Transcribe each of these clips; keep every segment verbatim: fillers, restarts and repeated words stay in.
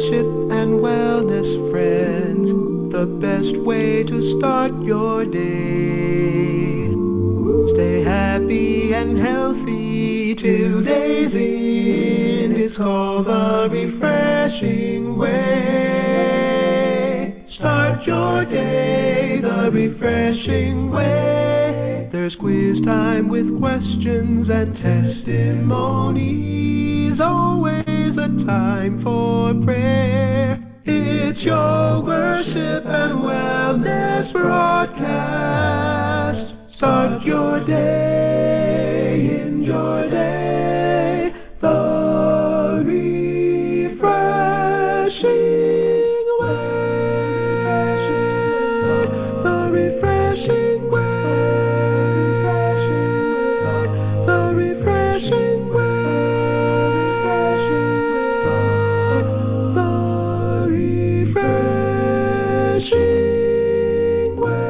worship and wellness, friends, the best way to start your day. Stay happy and healthy till day's end. It's called the refreshing way. Start your day the refreshing way. There's quiz time with questions and testimonies. Always a time for prayer. It's your worship and wellness broadcast. Start your day in your day the refreshing way. The refreshing way. The refreshing way. The refreshing way.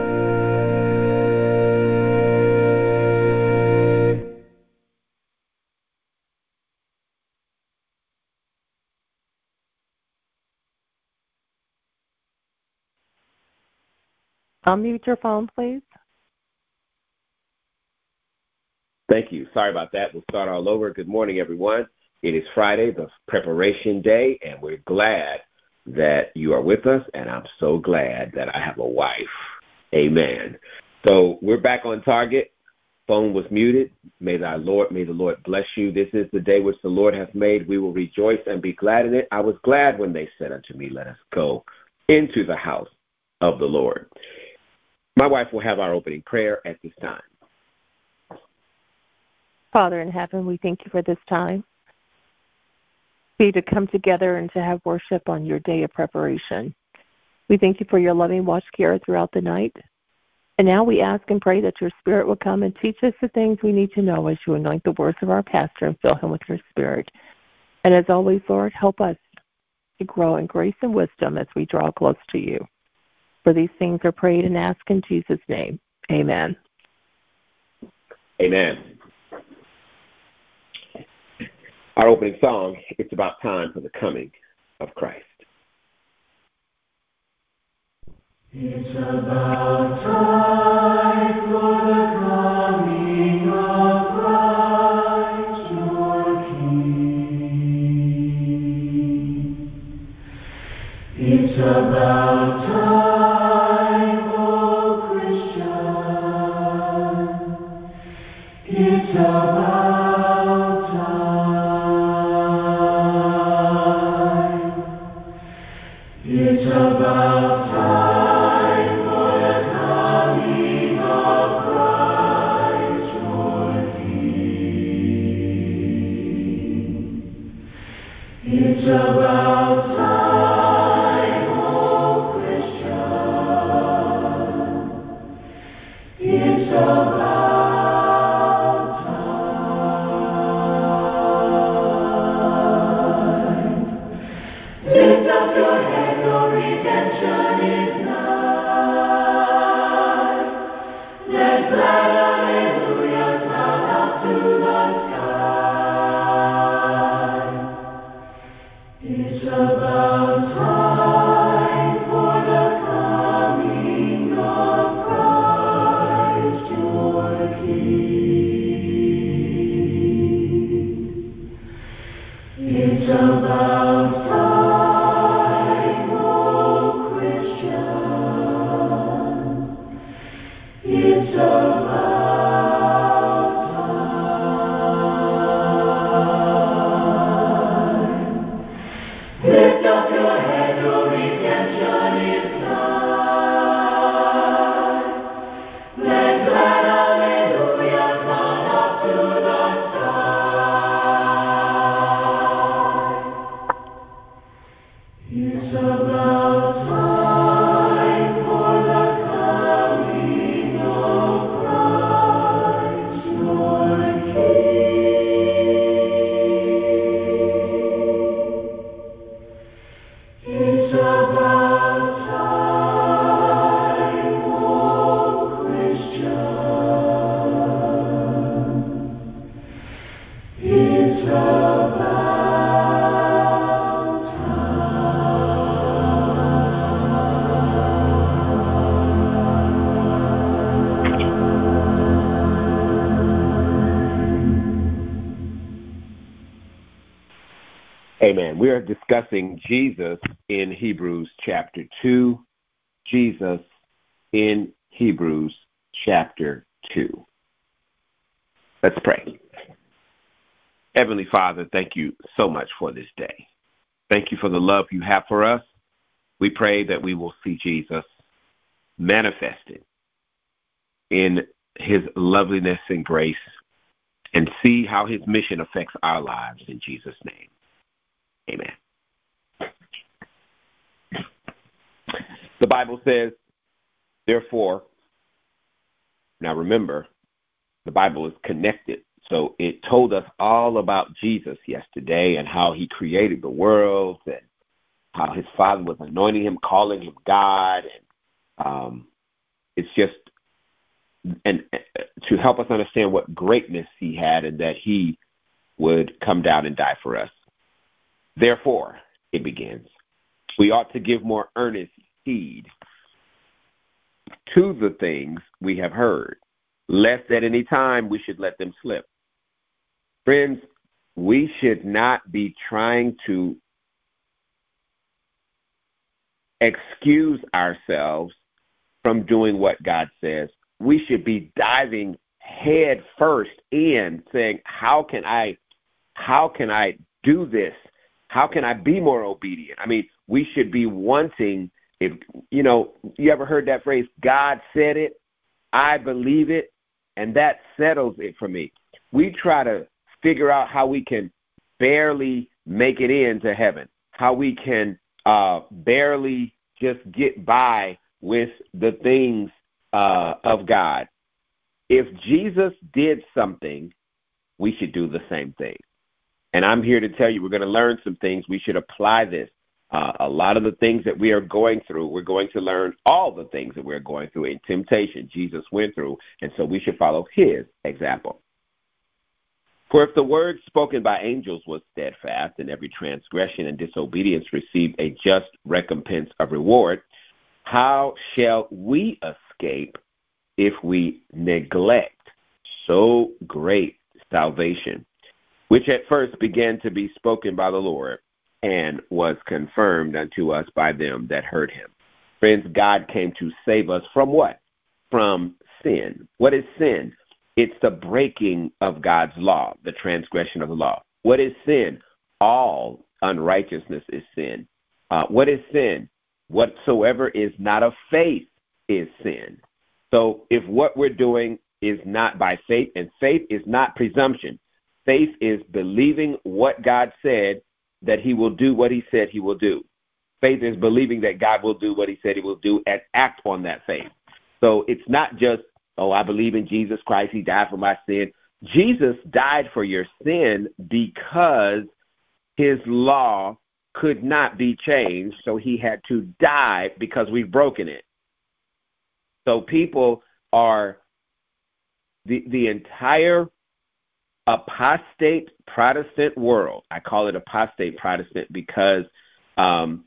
Unmute your phone, please. Thank you. Sorry about that. We'll start all over. Good morning, everyone. It is Friday, the preparation day, and we're glad that you are with us, and I'm so glad that I have a wife. Amen. So we're back on target. Phone was muted. May the Lord, may the Lord bless you. This is the day which the Lord hath made. We will rejoice and be glad in it. I was glad when they said unto me, let us go into the house of the Lord. My wife will have our opening prayer at this time. Father in heaven, we thank you for this time. Be to come together and to have worship on your day of preparation. We thank you for your loving watch care throughout the night. And now we ask and pray that your Spirit will come and teach us the things we need to know as you anoint the words of our pastor and fill him with your Spirit. And as always, Lord, help us to grow in grace and wisdom as we draw close to you. For these things are prayed and asked in Jesus' name. Amen. Amen. Our opening song, It's About Time for the Coming of Christ. It's about time for the coming of Christ, your King. It's about time, oh Christian. It's about time. It's about time for the coming of Christ, your King. It's about time, oh Christian. It's about time. Lift up your head, your redemption is nigh. Let glad hallelujahs sound up to the sky. It's about time for the coming of Christ, your King. It's about time, oh Christian. It's about time. Lift up your head, your redemption is nigh. Let glad hallelujahs sound up to the sky. It's about time for the coming of Amen. We are discussing Jesus in Hebrews chapter two. Jesus in Hebrews chapter two. Let's pray. Heavenly Father, thank you so much for this day. Thank you for the love you have for us. We pray that we will see Jesus manifested in his loveliness and grace and see how his mission affects our lives in Jesus' name. Amen. The Bible says, therefore, now remember, the Bible is connected. So it told us all about Jesus yesterday and how he created the world and how his Father was anointing him, calling him God. And um, it's just and uh, to help us understand what greatness he had and that he would come down and die for us. Therefore, it begins, we ought to give more earnest heed to the things we have heard, lest at any time we should let them slip. Friends, we should not be trying to excuse ourselves from doing what God says. We should be diving head first in, saying, how can I, how can I do this? How can I be more obedient? I mean, we should be wanting, if you know, you ever heard that phrase, God said it, I believe it, and that settles it for me. We try to figure out how we can barely make it into heaven, how we can uh, barely just get by with the things uh, of God. If Jesus did something, we should do the same thing. And I'm here to tell you, we're going to learn some things. We should apply this. Uh, a lot of the things that we are going through, we're going to learn all the things that we're going through in temptation Jesus went through, and so we should follow his example. For if the word spoken by angels was steadfast, and every transgression and disobedience received a just recompense of reward, how shall we escape if we neglect so great salvation, which at first began to be spoken by the Lord and was confirmed unto us by them that heard him? Friends, God came to save us from what? From sin. What is sin? It's the breaking of God's law, the transgression of the law. What is sin? All unrighteousness is sin. Uh, what is sin? Whatsoever is not of faith is sin. So if what we're doing is not by faith, and faith is not presumption, faith is believing what God said, that he will do what he said he will do. Faith is believing that God will do what he said he will do and act on that faith. So it's not just, oh, I believe in Jesus Christ, he died for my sin. Jesus died for your sin because his law could not be changed, so he had to die because we've broken it. So people are, the, the entire apostate Protestant world, I call it apostate Protestant because um,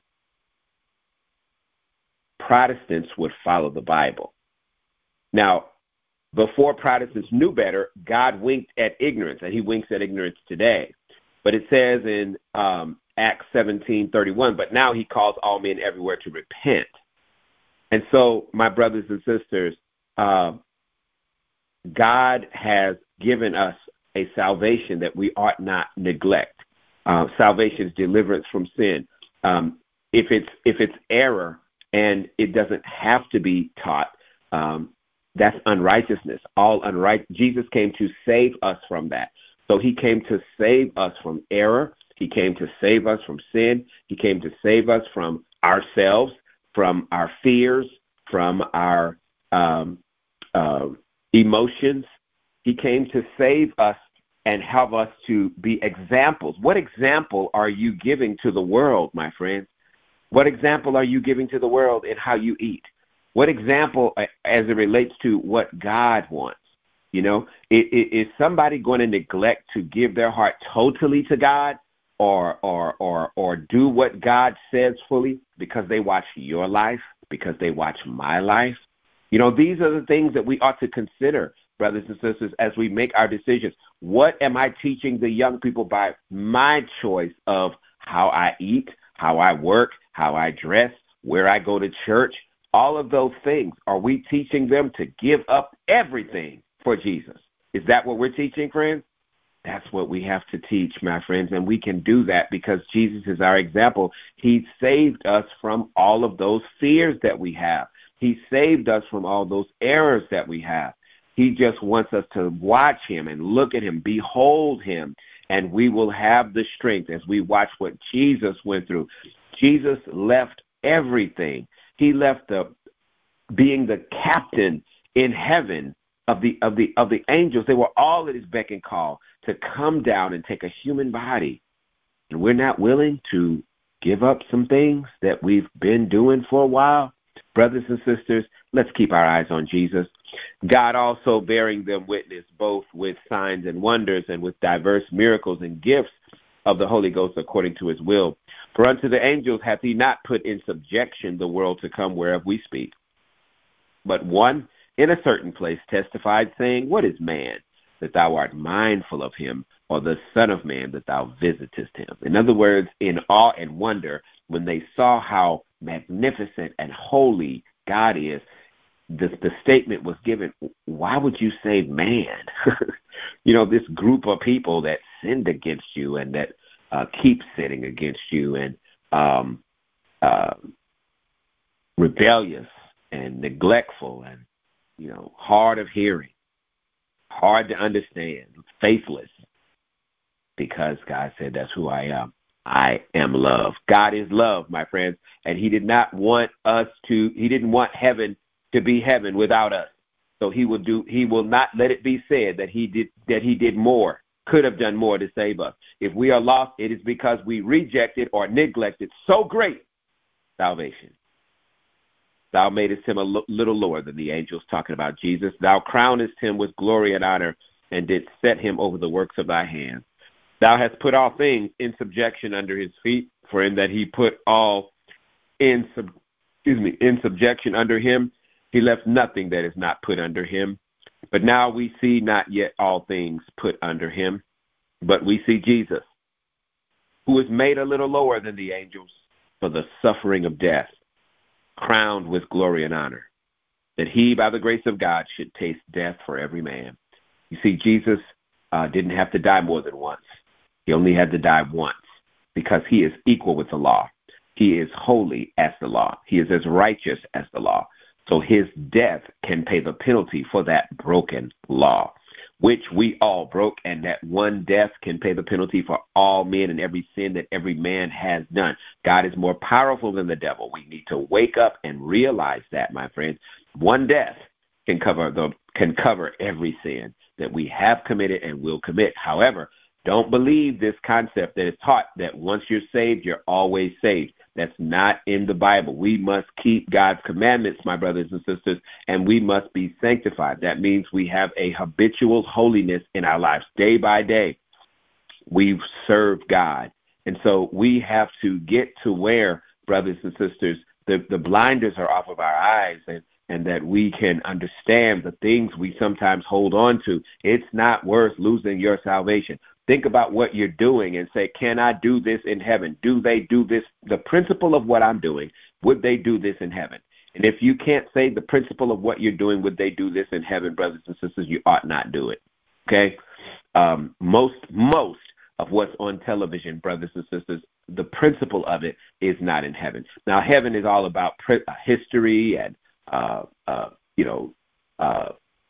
Protestants would follow the Bible. Now, before Protestants knew better, God winked at ignorance, and he winks at ignorance today. But it says in um, Acts seventeen thirty-one, but now he calls all men everywhere to repent. And so, my brothers and sisters, uh, God has given us a salvation that we ought not neglect. Uh, salvation is deliverance from sin. Um, if it's if it's error and it doesn't have to be taught, um, that's unrighteousness. All unright. Jesus came to save us from that. So he came to save us from error. He came to save us from sin. He came to save us from ourselves, from our fears, from our um, uh, emotions. He came to save us and help us to be examples. What example are you giving to the world, my friends? What example are you giving to the world in how you eat? What example as it relates to what God wants? You know, is somebody going to neglect to give their heart totally to God or or or or do what God says fully because they watch your life, because they watch my life? You know, these are the things that we ought to consider, brothers and sisters, as we make our decisions. What am I teaching the young people by my choice of how I eat, how I work, how I dress, where I go to church, all of those things. Are we teaching them to give up everything for Jesus? Is that what we're teaching, friends? That's what we have to teach, my friends, and we can do that because Jesus is our example. He saved us from all of those fears that we have. He saved us from all those errors that we have. He just wants us to watch him and look at him, behold him, and we will have the strength as we watch what Jesus went through. Jesus left everything. He left the being the captain in heaven of the of the of the angels. They were all at his beck and call to come down and take a human body. And we're not willing to give up some things that we've been doing for a while. Brothers and sisters, let's keep our eyes on Jesus. God also bearing them witness both with signs and wonders and with diverse miracles and gifts of the Holy Ghost according to his will. For unto the angels hath he not put in subjection the world to come whereof we speak. But one in a certain place testified, saying, What is man, that thou art mindful of him, or the Son of Man, that thou visitest him? In other words, in awe and wonder, when they saw how magnificent and holy God is, the, the statement was given, why would you say man? You know, this group of people that sinned against you and that uh, keep sinning against you and um, uh, rebellious and neglectful and, you know, hard of hearing, hard to understand, faithless, because God said, that's who I am. I am love. God is love, my friends, and he did not want us to, he didn't want heaven to be heaven without us. So he will do, he will not let it be said that he did, that he did more, could have done more to save us. If we are lost, it is because we rejected or neglected so great salvation. Thou madest him a l- little lower than the angels, talking about Jesus. Thou crownest him with glory and honor, and didst set him over the works of thy hands. Thou hast put all things in subjection under his feet, for in that he put all in sub, excuse me, in subjection under him, he left nothing that is not put under him. But now we see not yet all things put under him, but we see Jesus, who is made a little lower than the angels for the suffering of death, crowned with glory and honor, that he, by the grace of God, should taste death for every man. You see, Jesus uh, didn't have to die more than once. He only had to die once because he is equal with the law. He is holy as the law. He is as righteous as the law. So his death can pay the penalty for that broken law, which we all broke, and that one death can pay the penalty for all men and every sin that every man has done. God is more powerful than the devil. We need to wake up and realize that, my friends. One death can cover the can cover every sin that we have committed and will commit. However, don't believe this concept that is taught that once you're saved, you're always saved. That's not in the Bible. We must keep God's commandments, my brothers and sisters, and we must be sanctified. That means we have a habitual holiness in our lives. Day by day, we serve God. And so we have to get to where, brothers and sisters, the, the blinders are off of our eyes, and, and that we can understand the things we sometimes hold on to. It's not worth losing your salvation. Think about what you're doing and say, can I do this in heaven? Do they do this? The principle of what I'm doing, would they do this in heaven? And if you can't say the principle of what you're doing, would they do this in heaven, brothers and sisters, you ought not do it. Okay? Um, most, most of what's on television, brothers and sisters, the principle of it is not in heaven. Now, heaven is all about pre- history and, uh, uh, you know, uh,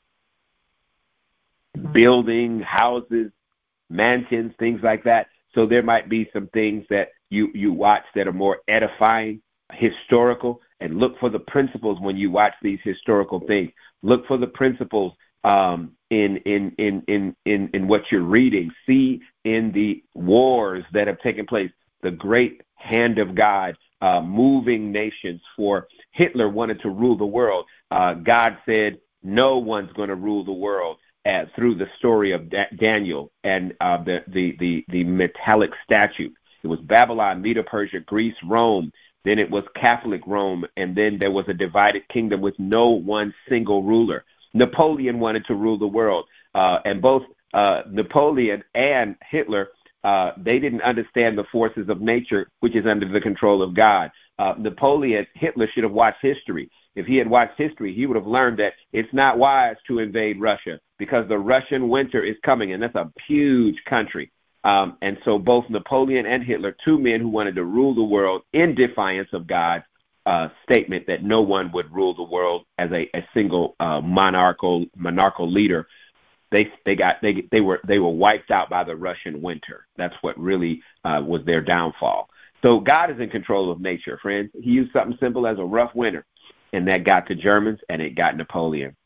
building, houses, mansions, things like that. So there might be some things that you, you watch that are more edifying, historical, and look for the principles when you watch these historical things. Look for the principles um, in, in, in, in, in, in what you're reading. See in the wars that have taken place, the great hand of God uh, moving nations. For Hitler wanted to rule the world. Uh, God said, no one's going to rule the world. Uh, through the story of da- Daniel and uh, the, the, the, the metallic statue. It was Babylon, Medo-Persia, Greece, Rome. Then it was Catholic Rome. And then there was a divided kingdom with no one single ruler. Napoleon wanted to rule the world. Uh, and both uh, Napoleon and Hitler uh, they didn't understand the forces of nature, which is under the control of God. Uh, Napoleon, Hitler should have watched history. If he had watched history, he would have learned that it's not wise to invade Russia because the Russian winter is coming, and that's a huge country. Um, and so both Napoleon and Hitler, two men who wanted to rule the world in defiance of God's uh, statement that no one would rule the world as a, a single uh, monarchical monarchical leader, they they got they they were they were wiped out by the Russian winter. That's what really uh, was their downfall. So God is in control of nature, friends. He used something simple as a rough winter, and that got the Germans, and it got Napoleon.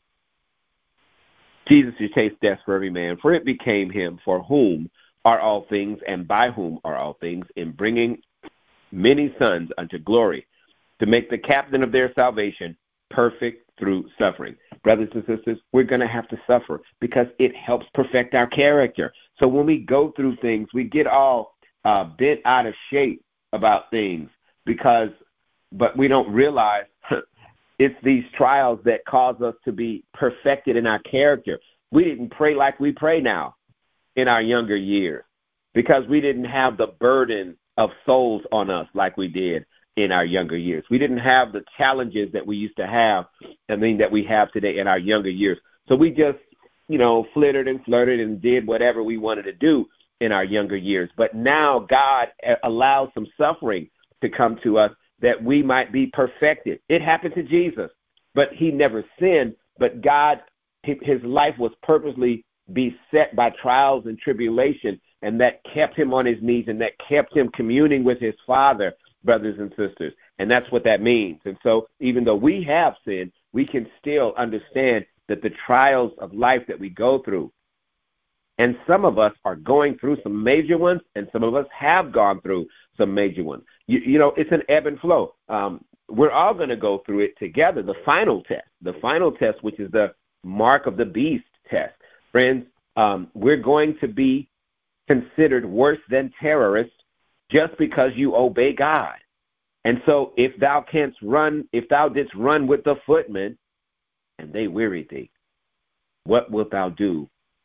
Jesus should taste death for every man, for it became him for whom are all things, and by whom are all things, in bringing many sons unto glory, to make the captain of their salvation perfect through suffering. Brothers and sisters, we're going to have to suffer because it helps perfect our character. So when we go through things, we get all uh, bent out of shape about things because, but we don't realize it's these trials that cause us to be perfected in our character. We didn't pray like we pray now in our younger years because we didn't have the burden of souls on us like we did in our younger years. We didn't have the challenges that we used to have, I mean, that we have today in our younger years. So we just, you know, flittered and flirted and did whatever we wanted to do in our younger years. But now God allows some suffering to come to us that we might be perfected. It happened to Jesus, but he never sinned, but God, his life was purposely beset by trials and tribulation, and that kept him on his knees, and that kept him communing with his Father, brothers and sisters. And that's what that means. And so even though we have sinned, we can still understand that the trials of life that we go through, and some of us are going through some major ones, and some of us have gone through some major ones. You, you know, it's an ebb and flow. Um, we're all going to go through it together, the final test, the final test, which is the mark of the beast test. Friends, um, we're going to be considered worse than terrorists just because you obey God. And so if thou canst run, if thou didst run with the footmen, and they wearied thee, what wilt thou do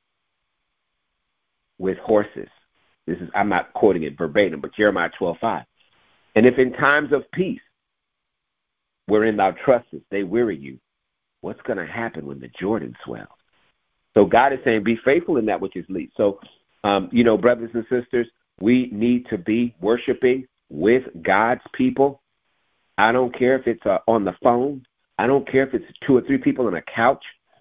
with horses? This is, I'm not quoting it verbatim, but Jeremiah twelve five. And if in times of peace, wherein thou trustest, they weary you, what's going to happen when the Jordan swells? So God is saying, be faithful in that which is least. So, um, you know, brothers and sisters, we need to be worshiping with God's people. I don't care if it's uh, on the phone. I don't care if it's two or three people on a couch.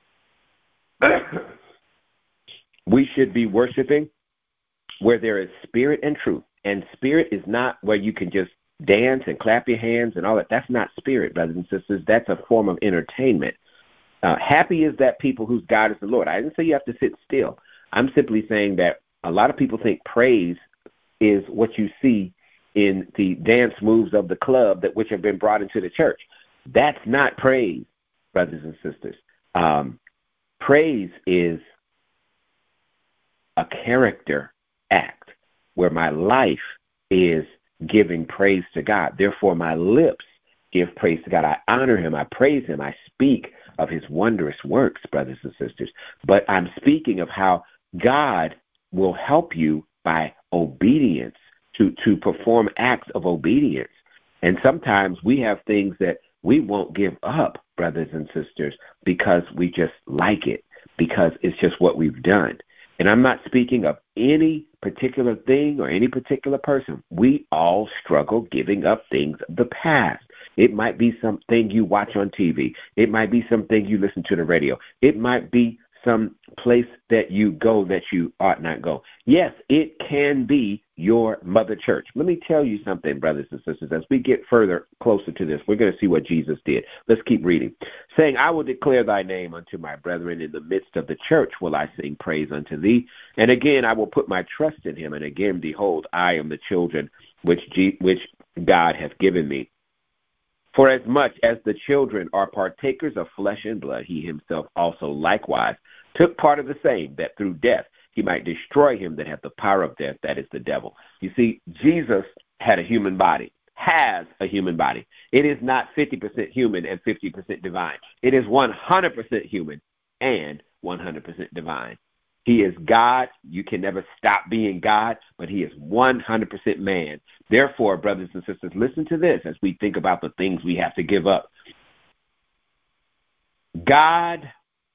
We should be worshiping where there is spirit and truth. And spirit is not where you can just dance and clap your hands and all that. That's not spirit, brothers and sisters. That's a form of entertainment. Uh, happy is that people whose God is the Lord. I didn't say you have to sit still. I'm simply saying that a lot of people think praise is what you see in the dance moves of the club that which have been brought into the church. That's not praise, brothers and sisters. Um, praise is a character act where my life is giving praise to God. Therefore, my lips give praise to God. I honor him. I praise him. I speak of his wondrous works, brothers and sisters. But I'm speaking of how God will help you by obedience to, to perform acts of obedience. And sometimes we have things that we won't give up, brothers and sisters, because we just like it, because it's just what we've done. And I'm not speaking of any particular thing or any particular person. We all struggle giving up things of the past. It might be something you watch on T V. It might be something you listen to the radio. It might be some place that you go that you ought not go. Yes, it can be your mother church. Let me tell you something, brothers and sisters. As we get further closer to this, we're going to see what Jesus did. Let's keep reading. Saying, I will declare thy name unto my brethren. In the midst of the church will I sing praise unto thee. And again, I will put my trust in him. And again, behold, I am the children which, G- which God hath given me. For as much as the children are partakers of flesh and blood, he himself also likewise took part of the same, that through death he might destroy him that hath the power of death, that is the devil. You see, Jesus had a human body, has a human body. It is not fifty percent human and fifty percent divine. It is one hundred percent human and one hundred percent divine. He is God. You can never stop being God, but he is one hundred percent man. Therefore, brothers and sisters, listen to this as we think about the things we have to give up. God,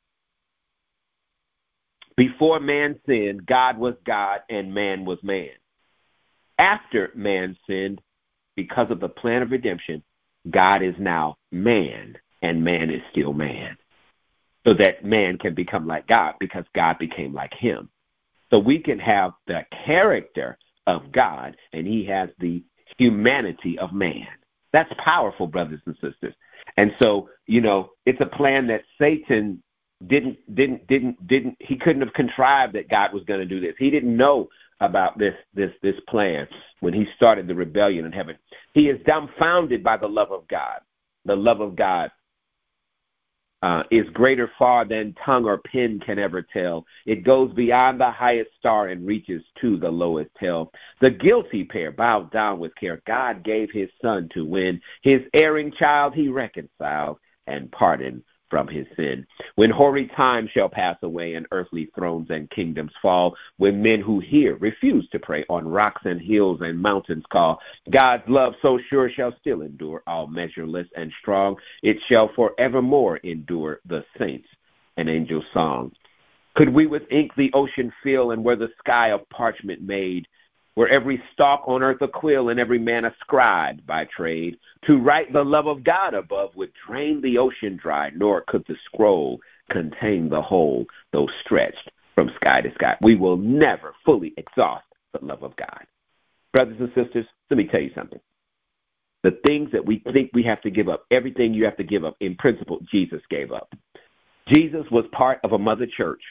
before man sinned, God was God and man was man. After man sinned, because of the plan of redemption, God is now man and man is still man. So that man can become like God because God became like him. So we can have the character of God and he has the humanity of man. That's powerful, brothers and sisters. And so, you know, it's a plan that Satan didn't, didn't, didn't, didn't, he couldn't have contrived that God was going to do this. He didn't know about this, this, this plan when he started the rebellion in heaven. He is dumbfounded by the love of God. The love of God Uh, is greater far than tongue or pen can ever tell. It goes beyond the highest star and reaches to the lowest hell. The guilty pair bowed down with care. God gave his son to win. His erring child he reconciled and pardoned from his sin. When hoary time shall pass away and earthly thrones and kingdoms fall, when men who hear refuse to pray, on rocks and hills and mountains call, God's love so sure shall still endure, all measureless and strong. It shall forevermore endure, the saints and angels' song. Could we with ink the ocean fill, and were the sky of parchment made, were every stalk on earth a quill, and every man a scribe by trade, to write the love of God above would drain the ocean dry, nor could the scroll contain the whole, though stretched from sky to sky. We will never fully exhaust the love of God. Brothers and sisters, let me tell you something. The things that we think we have to give up, everything you have to give up, in principle, Jesus gave up. Jesus was part of a mother church.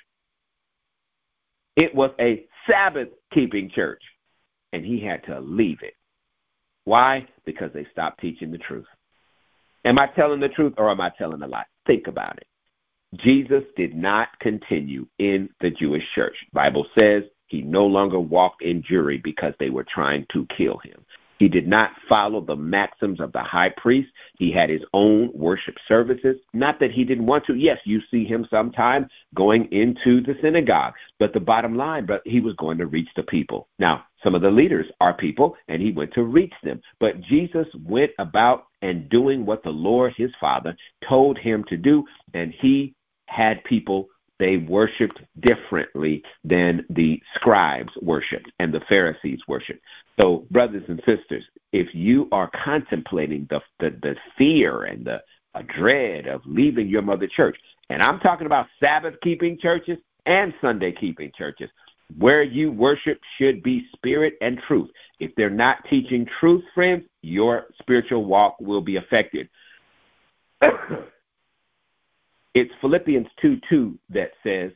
It was a Sabbath-keeping church. And he had to leave it. Why? Because they stopped teaching the truth. Am I telling the truth or am I telling a lie? Think about it. Jesus did not continue in the Jewish church. The Bible says he no longer walked in Jewry because they were trying to kill him. He did not follow the maxims of the high priest. He had his own worship services. Not that he didn't want to. Yes, you see him sometimes going into the synagogue. But the bottom line, but he was going to reach the people. Now, some of the leaders are people, and he went to reach them. But Jesus went about and doing what the Lord, his Father, told him to do, and he had people, they worshiped differently than the scribes worshiped and the Pharisees worshiped. So, brothers and sisters, if you are contemplating the the, the fear and the uh, dread of leaving your mother church, and I'm talking about Sabbath-keeping churches and Sunday-keeping churches, where you worship should be spirit and truth. If they're not teaching truth, friends, your spiritual walk will be affected. It's Philippians two two that says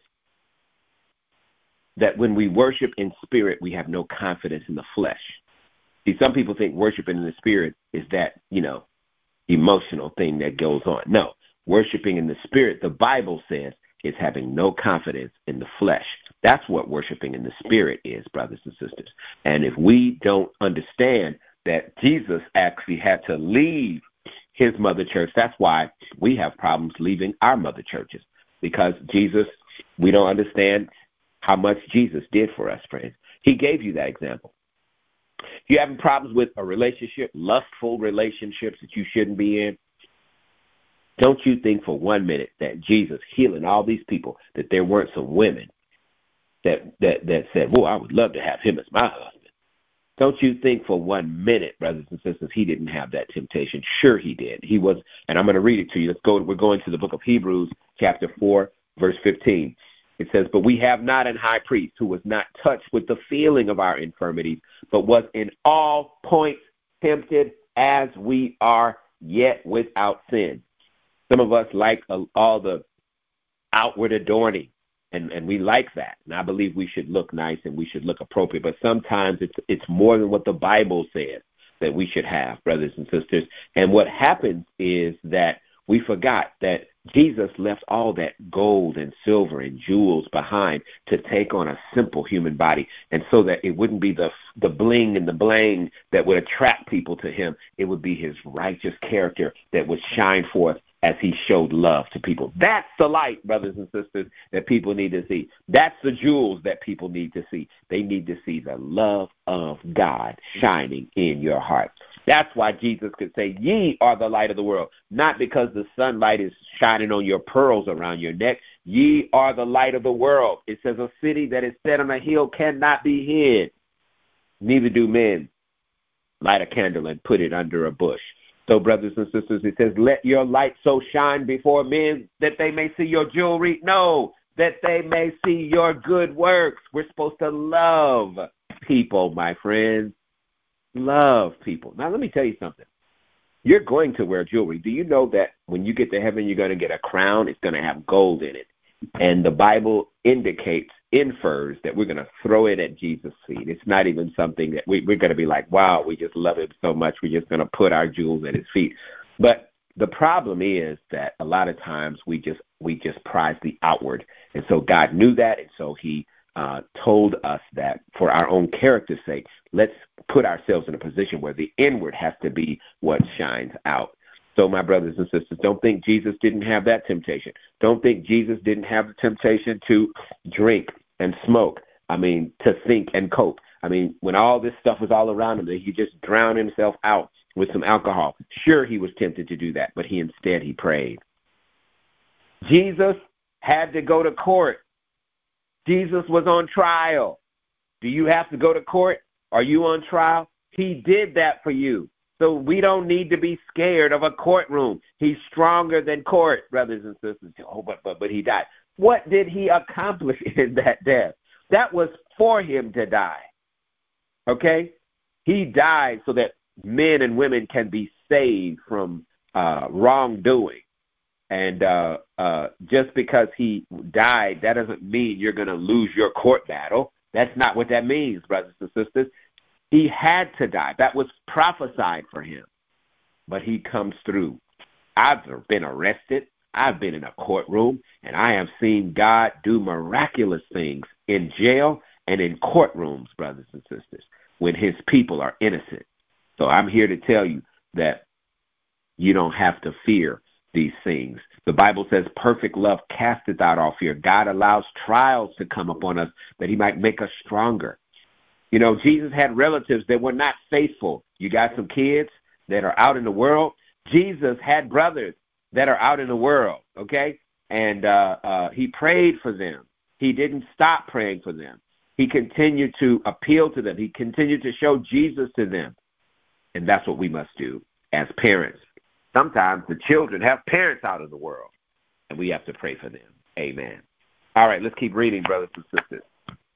that when we worship in spirit, we have no confidence in the flesh. See, some people think worshiping in the spirit is that, you know, emotional thing that goes on. No, worshiping in the spirit, the Bible says, is having no confidence in the flesh. That's what worshiping in the spirit is, brothers and sisters. And if we don't understand that Jesus actually had to leave his mother church, that's why we have problems leaving our mother churches, because Jesus, we don't understand how much Jesus did for us, friends. He gave you that example. If you're having problems with a relationship, lustful relationships that you shouldn't be in, don't you think for one minute that Jesus healing all these people, that there weren't some women that that that said, well, I would love to have him as my husband. Don't you think for one minute, brothers and sisters, he didn't have that temptation? Sure he did. He was, and I'm going to read it to you. Let's go. We're going to the book of Hebrews, chapter four, verse fifteen. It says, but we have not an high priest who was not touched with the feeling of our infirmities, but was in all points tempted as we are, yet without sin. Some of us like uh, all the outward adorning, and, and we like that. And I believe we should look nice and we should look appropriate. But sometimes it's it's more than what the Bible says that we should have, brothers and sisters. And what happens is that we forgot that Jesus left all that gold and silver and jewels behind to take on a simple human body. And so that it wouldn't be the the bling and the blang that would attract people to him. It would be his righteous character that would shine forth as he showed love to people. That's the light, brothers and sisters, that people need to see. That's the jewels that people need to see. They need to see the love of God shining in your heart. That's why Jesus could say, ye are the light of the world, not because the sunlight is shining on your pearls around your neck. Ye are the light of the world. It says a city that is set on a hill cannot be hid. Neither do men light a candle and put it under a bush. So, brothers and sisters, it says, let your light so shine before men that they may see your jewelry. No, that they may see your good works. We're supposed to love people, my friends. Love people. Now, let me tell you something. You're going to wear jewelry. Do you know that when you get to heaven, you're going to get a crown? It's going to have gold in it. And the Bible indicates, infers that we're going to throw it at Jesus' feet. It's not even something that we, we're going to be like, wow, we just love him so much. We're just going to put our jewels at his feet. But the problem is that a lot of times we just we just prize the outward. And so God knew that, and so he uh, told us that for our own character's sake, let's put ourselves in a position where the inward has to be what shines out. So, my brothers and sisters, don't think Jesus didn't have that temptation. Don't think Jesus didn't have the temptation to drink and smoke. I mean, to think and cope. I mean, when all this stuff was all around him, he just drowned himself out with some alcohol. Sure, he was tempted to do that, but he instead he prayed. Jesus had to go to court. Jesus was on trial. Do you have to go to court? Are you on trial? He did that for you. So we don't need to be scared of a courtroom. He's stronger than court, brothers and sisters. Oh, but, but, but he died. What did he accomplish in that death? That was for him to die. Okay? He died so that men and women can be saved from uh, wrongdoing. And uh, uh, just because he died, that doesn't mean you're going to lose your court battle. That's not what that means, brothers and sisters. He had to die. That was prophesied for him. But he comes through. I've been arrested. I've been in a courtroom, and I have seen God do miraculous things in jail and in courtrooms, brothers and sisters, when his people are innocent. So I'm here to tell you that you don't have to fear these things. The Bible says perfect love casteth out all fear. God allows trials to come upon us that he might make us stronger. You know, Jesus had relatives that were not faithful. You got some kids that are out in the world. Jesus had brothers that are out in the world, okay? And uh, uh, he prayed for them. He didn't stop praying for them. He continued to appeal to them. He continued to show Jesus to them. And that's what we must do as parents. Sometimes the children have parents out in the world, and we have to pray for them. Amen. All right, let's keep reading, brothers and sisters.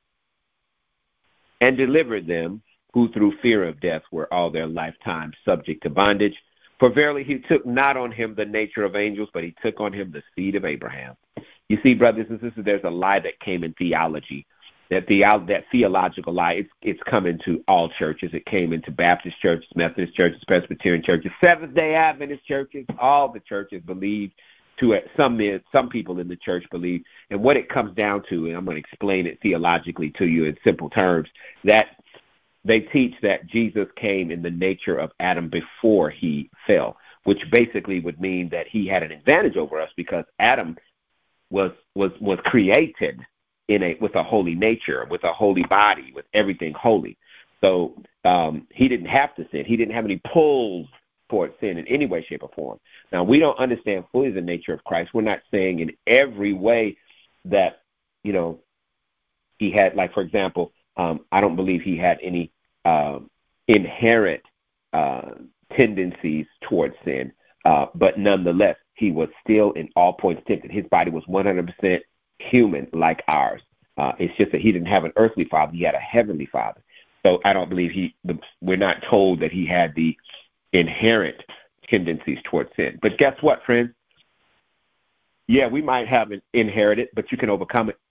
And delivered them who through fear of death were all their lifetime subject to bondage. For verily he took not on him the nature of angels, but he took on him the seed of Abraham. You see, brothers and sisters, there's a lie that came in theology. That the that theological lie, it's, it's come into all churches. It came into Baptist churches, Methodist churches, Presbyterian churches, Seventh-day Adventist churches. All the churches believe to it. Some some people in the church believe. And what it comes down to, and I'm going to explain it theologically to you in simple terms, that they teach that Jesus came in the nature of Adam before he fell, which basically would mean that he had an advantage over us because Adam was was was created in a with a holy nature, with a holy body, with everything holy. So um, he didn't have to sin. He didn't have any pulls toward sin in any way, shape, or form. Now, we don't understand fully the nature of Christ. We're not saying in every way that, you know, he had, like, for example, um, I don't believe he had any uh, inherent uh, tendencies towards sin, uh, but nonetheless, he was still in all points tempted. His body was one hundred percent human like ours. Uh, it's just that he didn't have an earthly father. He had a heavenly father. So I don't believe he, the, we're not told that he had the inherent tendencies towards sin. But guess what, friends? Yeah, we might have it inherited, but you can overcome it.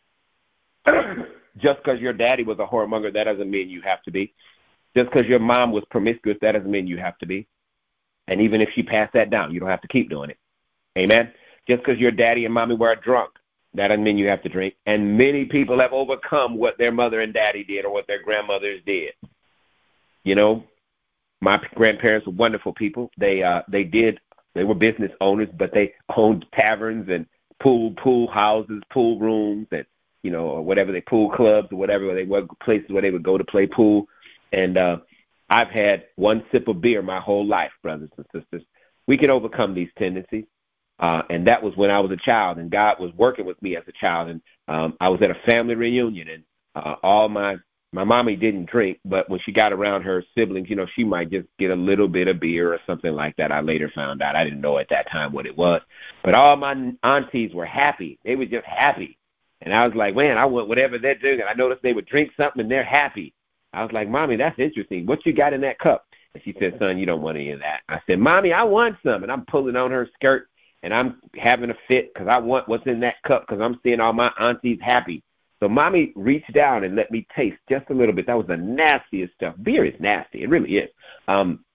Just because your daddy was a whoremonger, that doesn't mean you have to be. Just because your mom was promiscuous, that doesn't mean you have to be. And even if she passed that down, you don't have to keep doing it. Amen? Just because your daddy and mommy were drunk, that doesn't mean you have to drink. And many people have overcome what their mother and daddy did or what their grandmothers did. You know, my grandparents were wonderful people. They uh, they did They were business owners, but they owned taverns and pool pool houses, pool rooms, and you know, or whatever they pool clubs or whatever they were places where they would go to play pool. And uh, I've had one sip of beer my whole life, brothers and sisters. We can overcome these tendencies. Uh, and that was when I was a child, and God was working with me as a child. And um, I was at a family reunion, and uh, all my my mommy didn't drink, but when she got around her siblings, you know, she might just get a little bit of beer or something like that. I later found out. I didn't know at that time what it was. But all my aunties were happy. They were just happy. And I was like, man, I want whatever they're doing. And I noticed they would drink something, and they're happy. I was like, Mommy, that's interesting. What you got in that cup? And she said, son, you don't want any of that. I said, Mommy, I want some. And I'm pulling on her skirt, and I'm having a fit because I want what's in that cup because I'm seeing all my aunties happy. So Mommy reached down and let me taste just a little bit. That was the nastiest stuff. Beer is nasty. It really is. Um,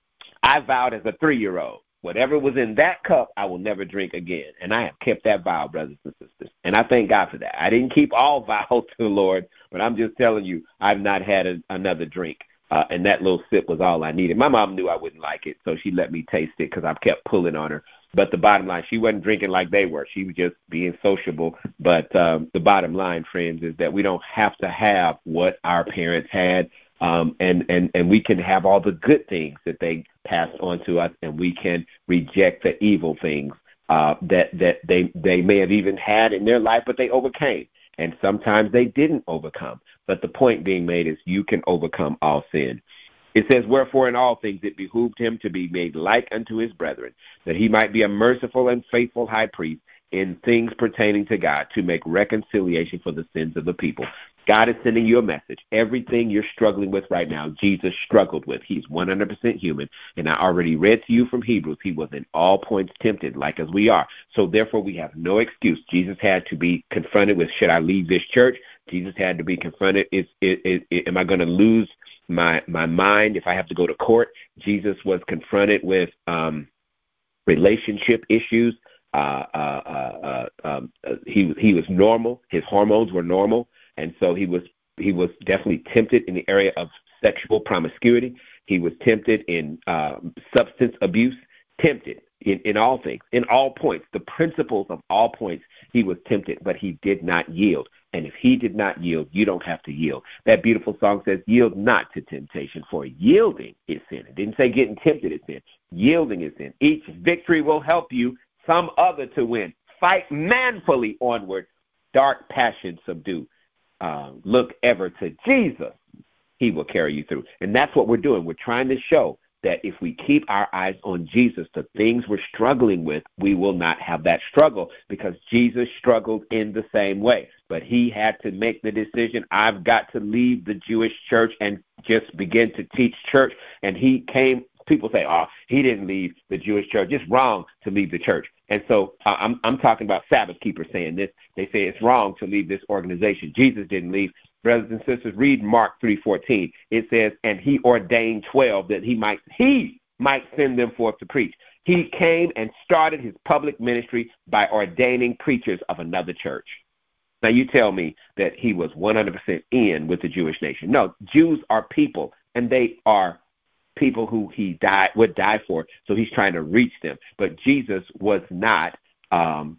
I vowed as a three-year-old, whatever was in that cup, I will never drink again. And I have kept that vow, brothers and sisters. And I thank God for that. I didn't keep all vows to the Lord, but I'm just telling you, I've not had a, another drink. Uh, and that little sip was all I needed. My mom knew I wouldn't like it, so she let me taste it because I kept pulling on her. But the bottom line, she wasn't drinking like they were. She was just being sociable. But um, the bottom line, friends, is that we don't have to have what our parents had, um, and, and, and we can have all the good things that they passed on to us, and we can reject the evil things uh, that, that they, they may have even had in their life, but they overcame. And sometimes they didn't overcome. But the point being made is you can overcome all sin. It says, wherefore in all things it behooved him to be made like unto his brethren, that he might be a merciful and faithful high priest in things pertaining to God, to make reconciliation for the sins of the people. God is sending you a message. Everything you're struggling with right now, Jesus struggled with. He's one hundred percent human. And I already read to you from Hebrews, he was in all points tempted, like as we are. So therefore we have no excuse. Jesus had to be confronted with, should I leave this church? Jesus had to be confronted, is, is, is, is am I going to lose my my mind if I have to go to court? Jesus was confronted with um, relationship issues. Uh, uh, uh, uh, um, uh, he he was normal. His hormones were normal, and so he was he was definitely tempted in the area of sexual promiscuity. He was tempted in uh, substance abuse. Tempted in, in all things, in all points, the principles of all points. He was tempted, but he did not yield. And if he did not yield, you don't have to yield. That beautiful song says, yield not to temptation, for yielding is sin. It didn't say getting tempted is sin. Yielding is sin. Each victory will help you some other to win. Fight manfully onward. Dark passion subdue. Uh, look ever to Jesus. He will carry you through. And that's what we're doing. We're trying to show that if we keep our eyes on Jesus, the things we're struggling with, we will not have that struggle, because Jesus struggled in the same way. But he had to make the decision, I've got to leave the Jewish church and just begin to teach church. And he came, people say, oh, he didn't leave the Jewish church. It's wrong to leave the church. And so uh, I'm, I'm talking about Sabbath keepers saying this. They say it's wrong to leave this organization. Jesus didn't leave. Brothers and sisters, read Mark three fourteen. It says, and he ordained twelve that he might he might send them forth to preach. He came and started his public ministry by ordaining preachers of another church. Now you tell me that he was one hundred percent in with the Jewish nation. No, Jews are people, and they are people who he died would die for. So he's trying to reach them. But Jesus was not um,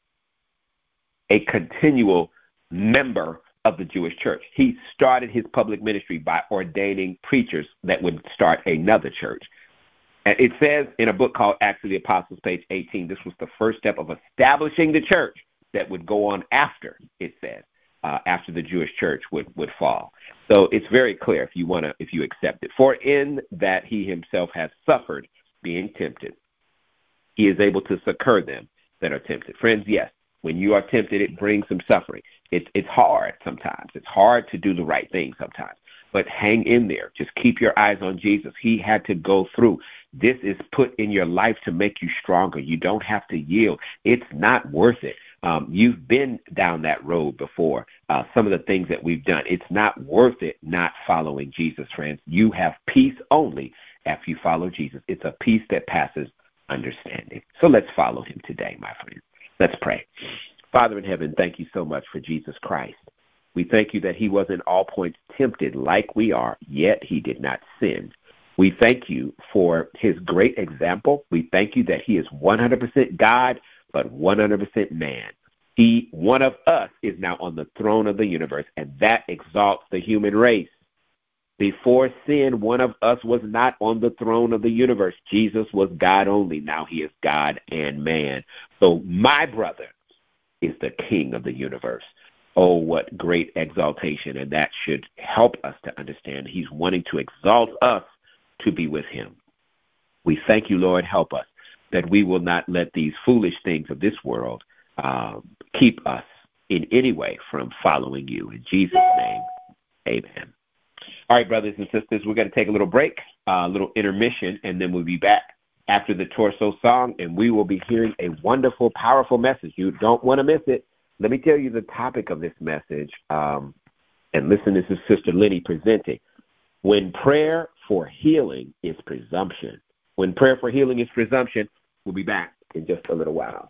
a continual member of the Jewish church. He started his public ministry by ordaining preachers that would start another church. And it says in a book called Acts of the Apostles, page eighteen, this was the first step of establishing the church that would go on after, it says, uh, after the Jewish church would, would fall. So it's very clear if you want to, if you accept it. For in that he himself has suffered being tempted, he is able to succor them that are tempted. Friends, yes, when you are tempted, it brings some suffering. It's it's hard sometimes. It's hard to do the right thing sometimes. But hang in there. Just keep your eyes on Jesus. He had to go through. This is put in your life to make you stronger. You don't have to yield. It's not worth it. Um, you've been down that road before. Uh, some of the things that we've done, it's not worth it not following Jesus, friends. You have peace only after you follow Jesus. It's a peace that passes understanding. So let's follow him today, my friends. Let's pray. Father in heaven, thank you so much for Jesus Christ. We thank you that he was in all points tempted like we are, yet he did not sin. We thank you for his great example. We thank you that he is one hundred percent God, but one hundred percent man. He, one of us, is now on the throne of the universe, and that exalts the human race. Before sin, one of us was not on the throne of the universe. Jesus was God only. Now he is God and man. So my brother is the king of the universe. Oh, what great exaltation. And that should help us to understand he's wanting to exalt us to be with him. We thank you, Lord. Help us that we will not let these foolish things of this world um, keep us in any way from following you. In Jesus' name, amen. All right, brothers and sisters, we're going to take a little break, a uh, little intermission, and then we'll be back after the torso song, and we will be hearing a wonderful, powerful message. You don't want to miss it. Let me tell you the topic of this message, um, and listen, this is Sister Lenny presenting. When prayer for healing is presumption. When prayer for healing is presumption, we'll be back in just a little while.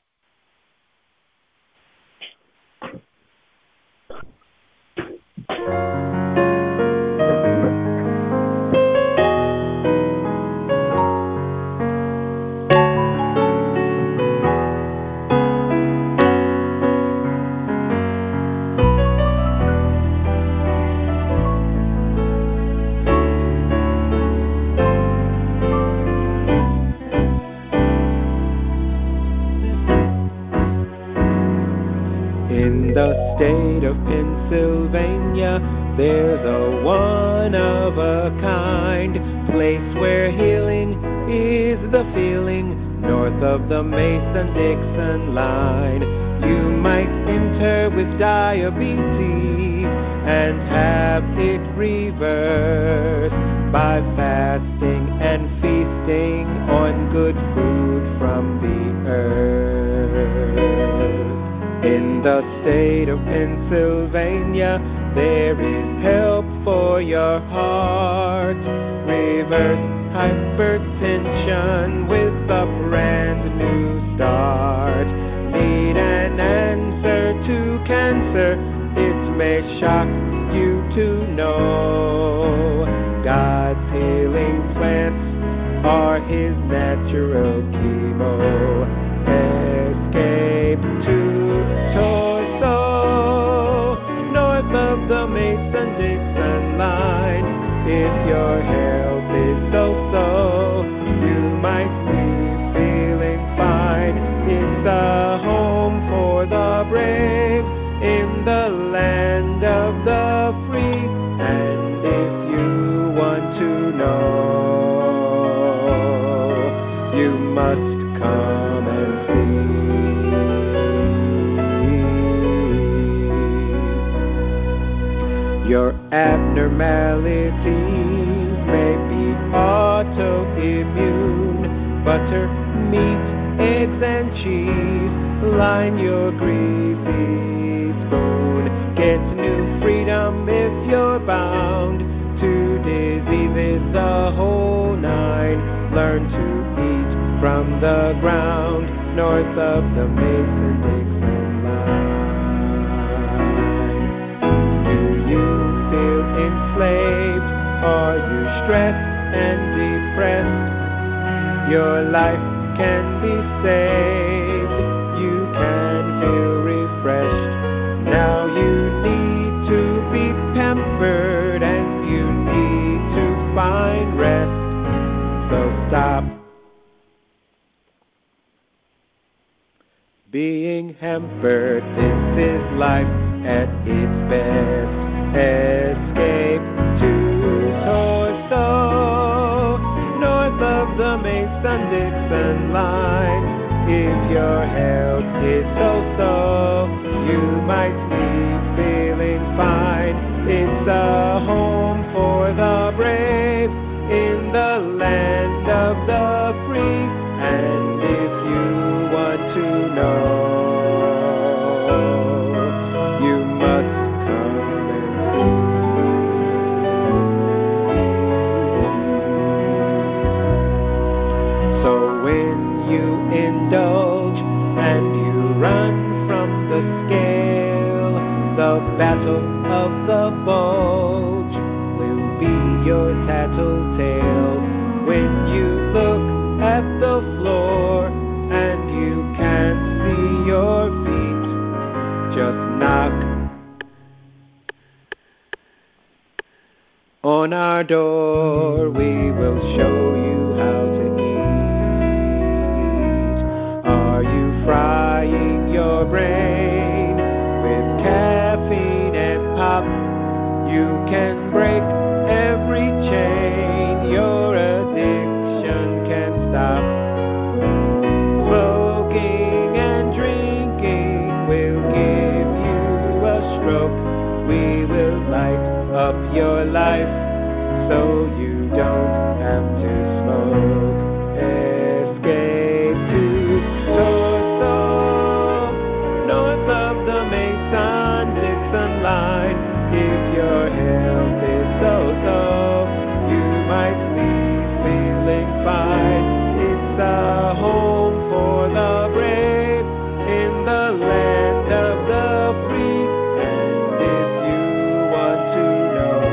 In the state of Pennsylvania, there's a one-of-a-kind place where healing is the feeling, north of the Mason-Dixon line. You might enter with diabetes and have it reversed by fasting and feasting on good food from the earth. In the state of Pennsylvania, there is help for your heart. Reverse hypertension with a brand new start. Need an answer to cancer? It may shock you to know God's healing plants are his natural chemo. Escape to Torso, north of the Mason-Dixon line. If your health is so-so, you might be feeling fine. It's a home for the brave in the land of the free. And if you want to know, you must come and see. Your abnormalities may be autoimmune. Butter, meat, eggs, and cheese line your greasy spoon. Get new freedom if you're bound to diseases, the whole nine. Learn to eat from the ground north of the Mason-Dixon line. Do you feel enslaved? Are you stressed and depressed? Your life can be saved. You can feel refreshed. Now you need to be pampered and you need to find rest. So stop being hampered. This is life at its best. Escape to Torso, north of the Mason-Dixon line. If your health is so-so, you might be feeling fine. It's a home for the brave in the land of the free. And if you want to know, you must come and see. So when you indulge and you run from the scale, the battle of the bulge will be your tattletale. our door, we will show you how to eat. Are you frying your brain with caffeine and pop? You can break every chain, your addiction can stop. Smoking and drinking will give you a stroke. We will light up your life so you don't have to smoke. Escape to Torso, north of the Mason-Dixon line. If your health is so-so, you might leave feeling fine. It's a home for the brave in the land of the free. And if you want to know,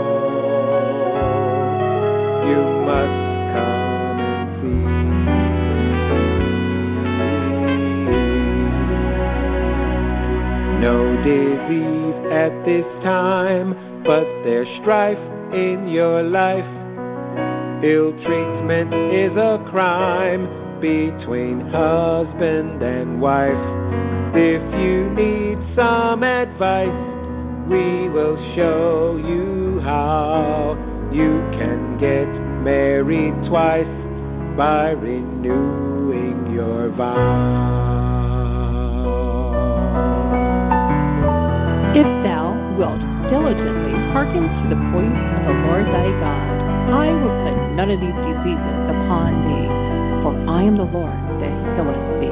you must come and see. No disease at this time, but there's strife in your life. Ill treatment is a crime between husband and wife. If you need some advice, we will show you how. You can get married twice by renewing your vow. If thou wilt diligently hearken to the voice of the Lord thy God, I will put none of these diseases upon thee, for I am the Lord that healeth thee.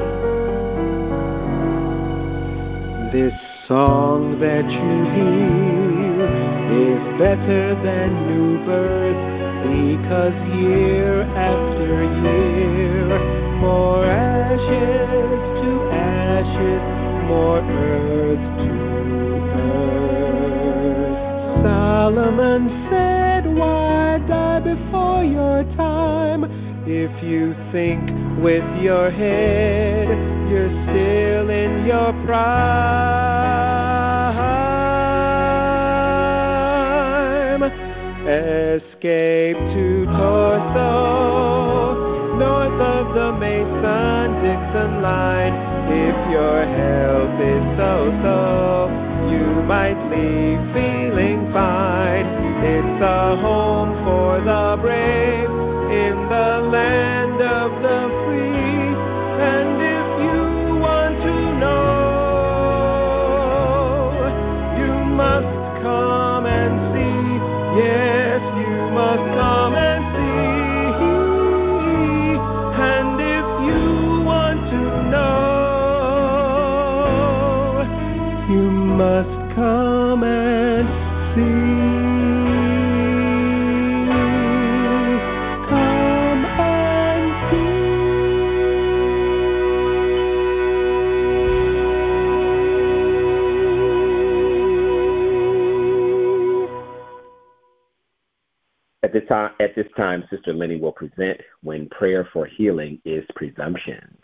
This song that you hear is better than new birth, because year after year, more ashes to ashes, more earth to earth. Solomon said, why die before your time? If you think with your head, you're still in your prime. Escape to Torso, north of the Mason-Dixon line. If your health is so-so, you might leave feeling fine. It's a home for the brave in the land of the free. And if you want to know, you must come and see. Yes, you must come and see. And if you want to know, you must come and see. Come and At this time, at this time, Sister Lenny will present When Prayer for Healing is Presumption.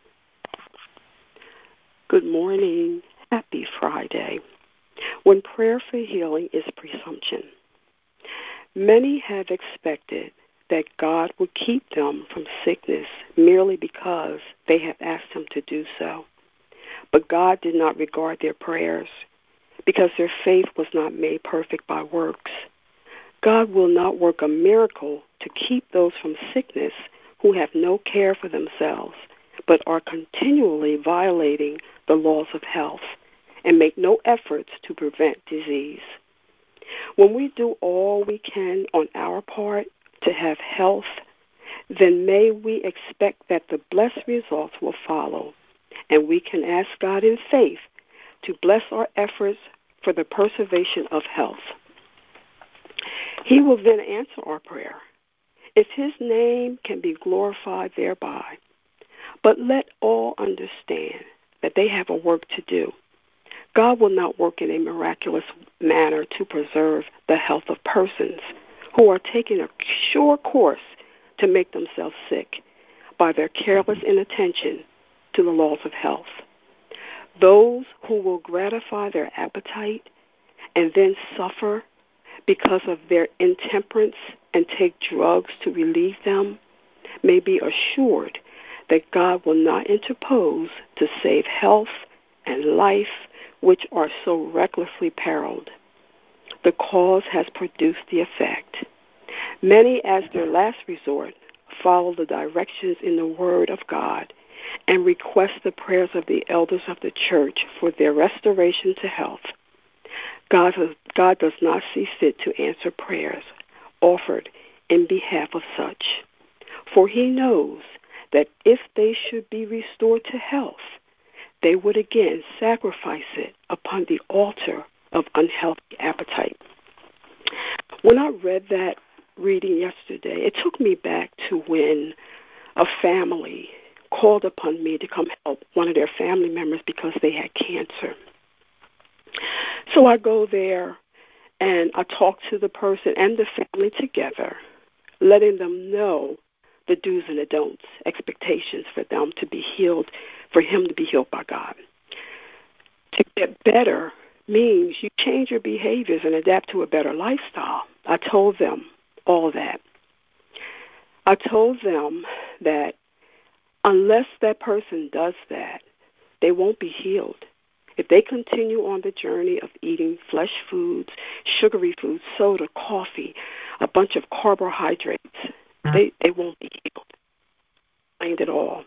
Good morning. Happy Friday. When prayer for healing is presumption. Many have expected that God would keep them from sickness merely because they have asked him to do so. But God did not regard their prayers because their faith was not made perfect by works. God will not work a miracle to keep those from sickness who have no care for themselves, but are continually violating the laws of health and make no efforts to prevent disease. When we do all we can on our part to have health, then may we expect that the blessed results will follow, and we can ask God in faith to bless our efforts for the preservation of health. He will then answer our prayer, if his name can be glorified thereby. But let all understand that they have a work to do. God will not work in a miraculous manner to preserve the health of persons who are taking a sure course to make themselves sick by their careless inattention to the laws of health. Those who will gratify their appetite and then suffer because of their intemperance and take drugs to relieve them may be assured that God will not interpose to save health and life, which are so recklessly periled. The cause has produced the effect. Many, as their last resort, follow the directions in the Word of God and request the prayers of the elders of the church for their restoration to health. God, God does not see fit to answer prayers offered in behalf of such, for he knows that if they should be restored to health, they would again sacrifice it upon the altar of unhealthy appetite. When I read that reading yesterday, it took me back to when a family called upon me to come help one of their family members because they had cancer. So I go there and I talk to the person and the family together, letting them know the do's and the don'ts, expectations for them to be healed, for him to be healed by God. To get better means you change your behaviors and adapt to a better lifestyle. I told them all that. I told them that unless that person does that, they won't be healed. If they continue on the journey of eating flesh foods, sugary foods, soda, coffee, a bunch of carbohydrates, they, they won't be healed. I explained it all.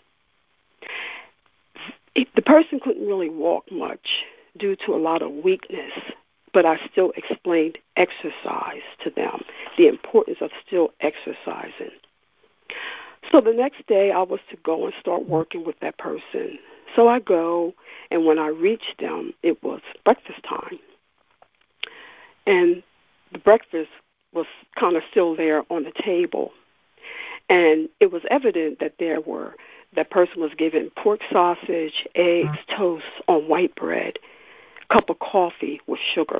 It, the person couldn't really walk much due to a lot of weakness, but I still explained exercise to them, the importance of still exercising. So the next day I was to go and start working with that person. So I go, and when I reached them, it was breakfast time. And the breakfast was kind of still there on the table. And it was evident that there were, that person was given pork sausage, eggs, toast on white bread, cup of coffee with sugar.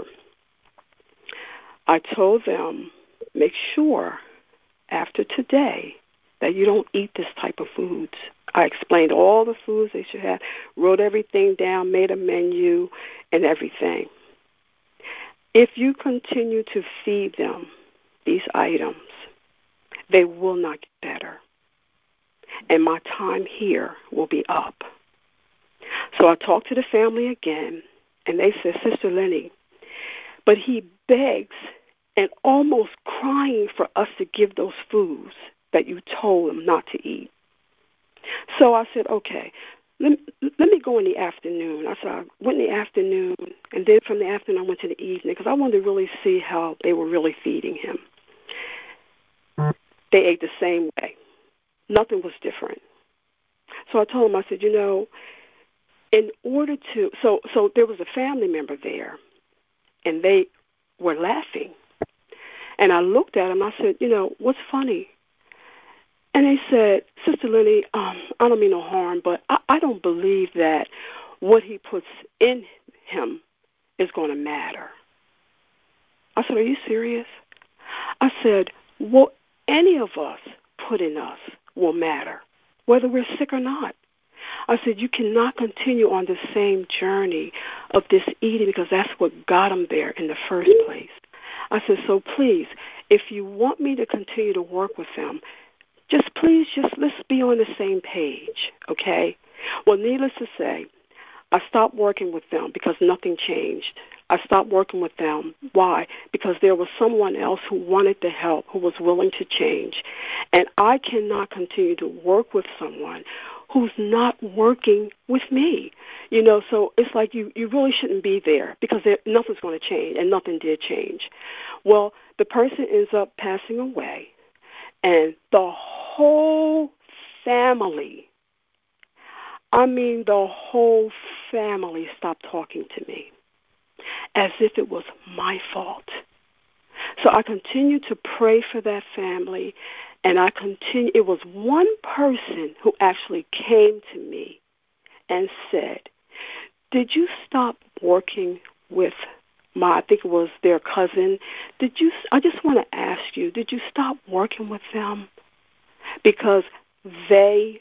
I told them, make sure after today that you don't eat this type of foods. I explained all the foods they should have, wrote everything down, made a menu and everything. If you continue to feed them these items, they will not get better. And my time here will be up. So I talked to the family again, and they said, Sister Lenny, but he begs and almost crying for us to give those foods that you told him not to eat. So I said, okay, let, let me go in the afternoon. I said, I went in the afternoon, and then from the afternoon I went to the evening because I wanted to really see how they were really feeding him. They ate the same way. Nothing was different. So I told him, I said, you know, in order to, so so there was a family member there, and they were laughing. And I looked at him, I said, you know, what's funny? And they said, Sister Lenny, um, I don't mean no harm, but I, I don't believe that what he puts in him is going to matter. I said, are you serious? I said, what any of us put in us will matter, whether we're sick or not. I said, you cannot continue on the same journey of this eating because that's what got him there in the first place. I said, so please, if you want me to continue to work with them, just please, just let's be on the same page, okay? Well, needless to say, I stopped working with them because nothing changed. I stopped working with them. Why? Because there was someone else who wanted to help, who was willing to change. And I cannot continue to work with someone who's not working with me. You know, so it's like you, you really shouldn't be there because there, nothing's going to change, and nothing did change. Well, the person ends up passing away, and the whole family, I mean the whole family stopped talking to me as if it was my fault. So I continued to pray for that family, and I continue. It was one person who actually came to me and said, did you stop working with my, I think it was their cousin, did you, I just want to ask you, did you stop working with them because they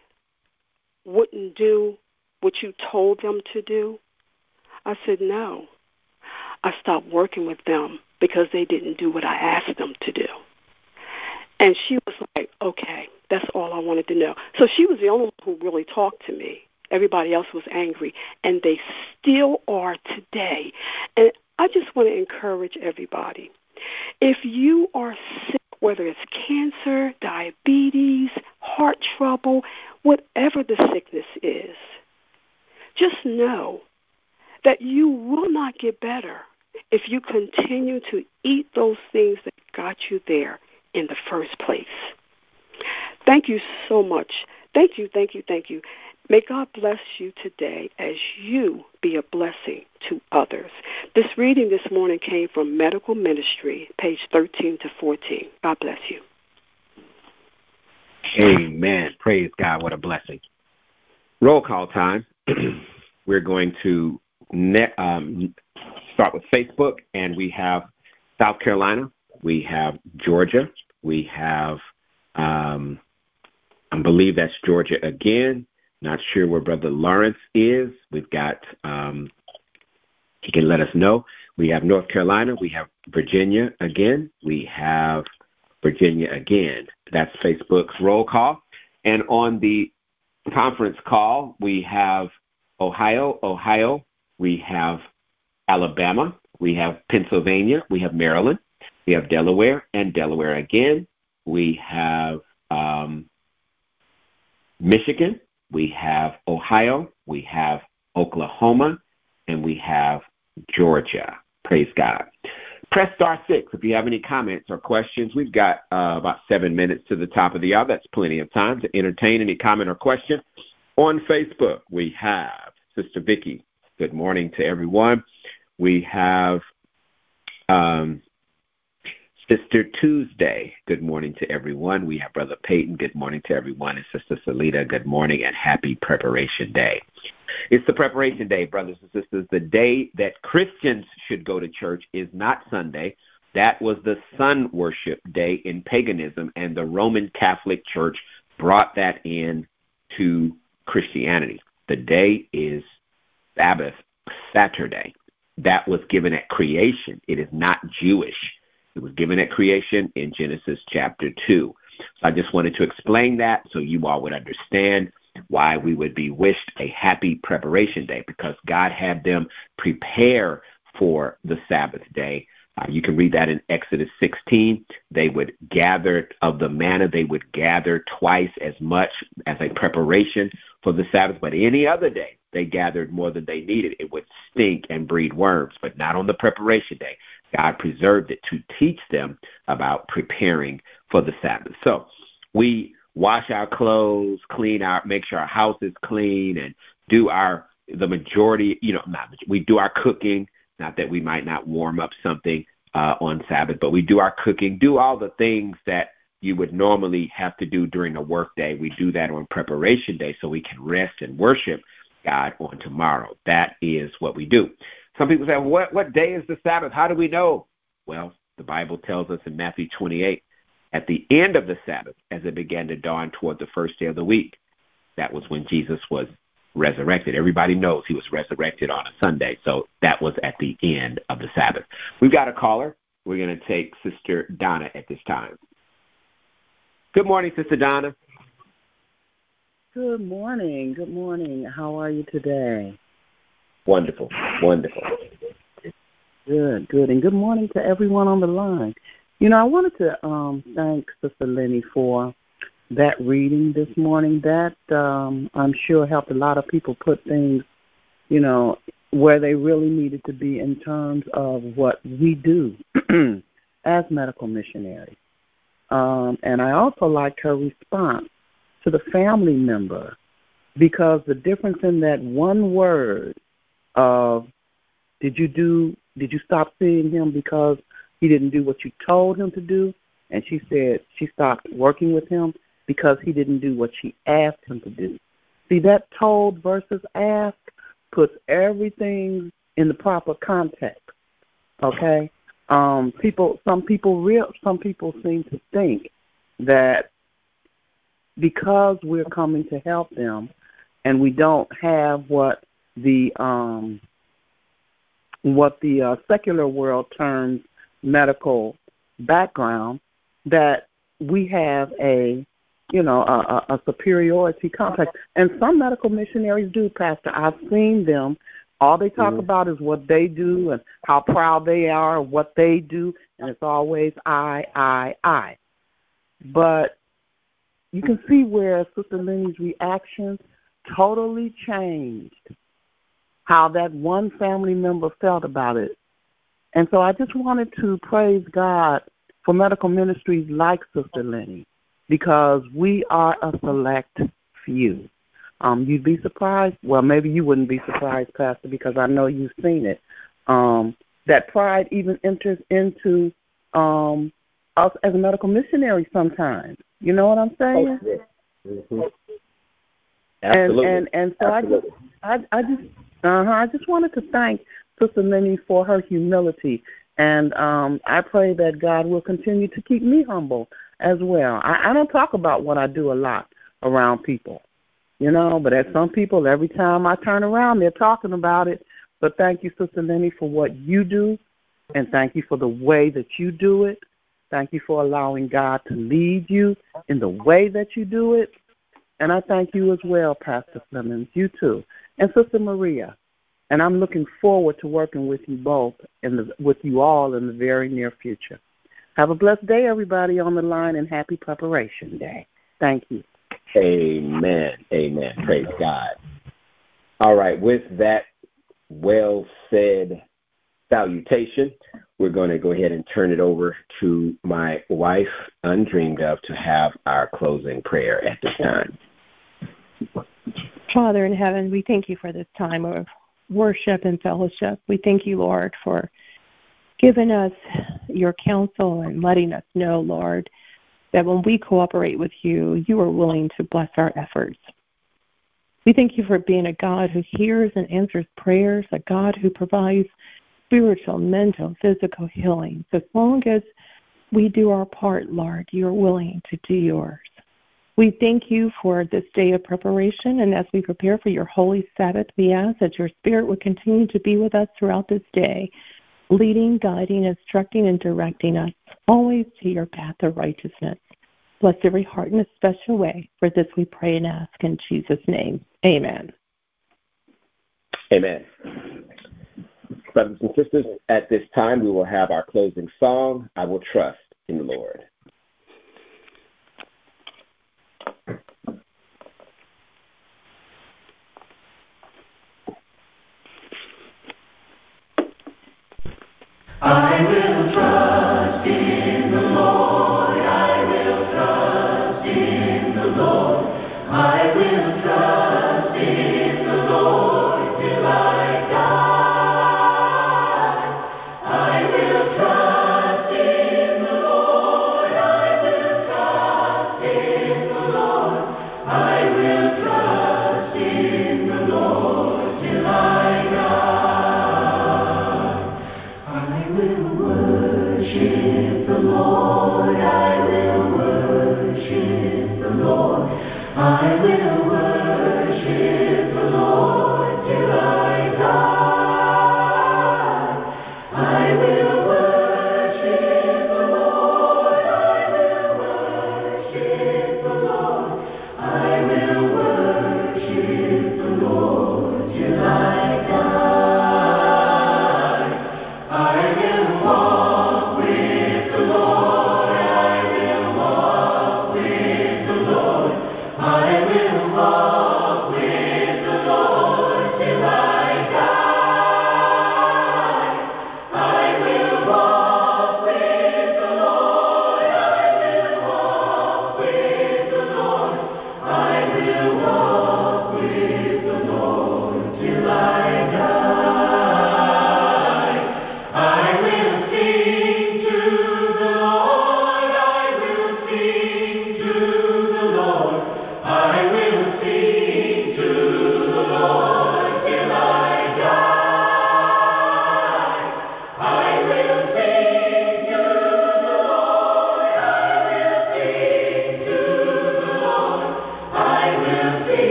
wouldn't do what you told them to do? I said, no. I stopped working with them because they didn't do what I asked them to do. And she was like, okay, that's all I wanted to know. So she was the only one who really talked to me. Everybody else was angry, and they still are today. And I just want to encourage everybody. If you are sick, whether it's cancer, diabetes, heart trouble, whatever the sickness is, just know that you will not get better if you continue to eat those things that got you there in the first place. Thank you so much. Thank you, thank you, thank you. May God bless you today as you be a blessing to others. This reading this morning came from Medical Ministry, page thirteen to fourteen. God bless you. Amen. Praise God. What a blessing. Roll call time. We're going to ne- um, start with Facebook, and we have South Carolina. We have Georgia. We have, um, I believe that's Georgia again. Not sure where Brother Lawrence is. We've got, um, he can let us know. We have North Carolina. We have Virginia again. We have Virginia again. That's Facebook's roll call. And on the conference call, we have Ohio, Ohio. We have Alabama. We have Pennsylvania. We have Maryland. We have Delaware and Delaware again. We have um, Michigan. We have Ohio, we have Oklahoma, and we have Georgia. Praise God. Press star six if you have any comments or questions. We've got uh, about seven minutes to the top of the hour. That's plenty of time to entertain any comment or question. On Facebook, we have Sister Vicki. Good morning to everyone. We have um, Sister Tuesday, good morning to everyone. We have Brother Peyton, good morning to everyone. And Sister Salita, good morning and happy Preparation Day. It's the Preparation Day, brothers and sisters. The day that Christians should go to church is not Sunday. That was the sun worship day in paganism, and the Roman Catholic Church brought that in to Christianity. The day is Sabbath, Saturday. That was given at creation. It is not Jewish. It was given at creation in Genesis chapter two. So I just wanted to explain that so you all would understand why we would be wished a happy Preparation Day, because God had them prepare for the Sabbath day. Uh, you can read that in Exodus sixteen. They would gather of the manna. They would gather twice as much as a preparation for the Sabbath. But any other day, they gathered more than they needed. It would stink and breed worms, but not on the Preparation Day. God preserved it to teach them about preparing for the Sabbath. So we wash our clothes, clean our, make sure our house is clean, and do our, the majority, you know, not, we do our cooking. Not that we might not warm up something uh, on Sabbath, but we do our cooking, do all the things that you would normally have to do during a work day. We do that on Preparation Day so we can rest and worship God on tomorrow. That is what we do. Some people say, what, what day is the Sabbath? How do we know? Well, the Bible tells us in Matthew twenty-eight, at the end of the Sabbath, as it began to dawn toward the first day of the week, that was when Jesus was resurrected. Everybody knows he was resurrected on a Sunday, so that was at the end of the Sabbath. We've got a caller. We're going to take Sister Donna at this time. Good morning, Sister Donna. Good morning. Good morning. How are you today? Wonderful. Wonderful. Good, good. And good morning to everyone on the line. You know, I wanted to um, thank Sister Lenny for that reading this morning. That, um, I'm sure, helped a lot of people put things, you know, where they really needed to be in terms of what we do as medical missionaries. Um, and I also liked her response to the family member, because the difference in that one word of did you do, did you stop seeing him because he didn't do what you told him to do? And she said she stopped working with him because he didn't do what she asked him to do. See, that told versus asked puts everything in the proper context. Okay? Um, people, some people, real, some people seem to think that because we're coming to help them, and we don't have what the um, what the uh, secular world terms medical background, that we have a, you know, a, a superiority complex. And some medical missionaries do, Pastor. I've seen them. All they talk mm-hmm. about is what they do and how proud they are of what they do, and it's always I, I, I. But you can see where Sister Lenny's reaction totally changed how that one family member felt about it. And so I just wanted to praise God for medical ministries like Sister Lenny, because we are a select few. Um, you'd be surprised. Well, maybe you wouldn't be surprised, Pastor, because I know you've seen it. Um, that pride even enters into um, us as a medical missionary sometimes. You know what I'm saying? Oh, yeah. Mm-hmm. Absolutely. And and and so Absolutely. I just I, I just uh-huh, I just wanted to thank Sister Lenny for her humility, and um, I pray that God will continue to keep me humble as well. I, I don't talk about what I do a lot around people, you know, but at some people, every time I turn around, they're talking about it. But thank you, Sister Lenny, for what you do, and thank you for the way that you do it. Thank you for allowing God to lead you in the way that you do it. And I thank you as well, Pastor Clemens, you too, and Sister Maria. And I'm looking forward to working with you both and with you all in the very near future. Have a blessed day, everybody on the line, and happy Preparation Day. Thank you. Amen. Amen. Praise God. All right. With that well-said salutation, we're going to go ahead and turn it over to my wife, Undreamed Of, to have our closing prayer at this time. Father in heaven, we thank you for this time of worship and fellowship. We thank you, Lord, for giving us your counsel and letting us know, Lord, that when we cooperate with you, you are willing to bless our efforts. We thank you for being a God who hears and answers prayers, a God who provides spiritual, mental, physical healing. So as long as we do our part, Lord, you're willing to do yours. We thank you for this day of preparation, and as we prepare for your holy Sabbath, we ask that your Spirit would continue to be with us throughout this day, leading, guiding, instructing, and directing us, always to your path of righteousness. Bless every heart in a special way. For this we pray and ask in Jesus' name. Amen. Amen. Brothers and sisters, at this time we will have our closing song, I Will Trust in the Lord. I will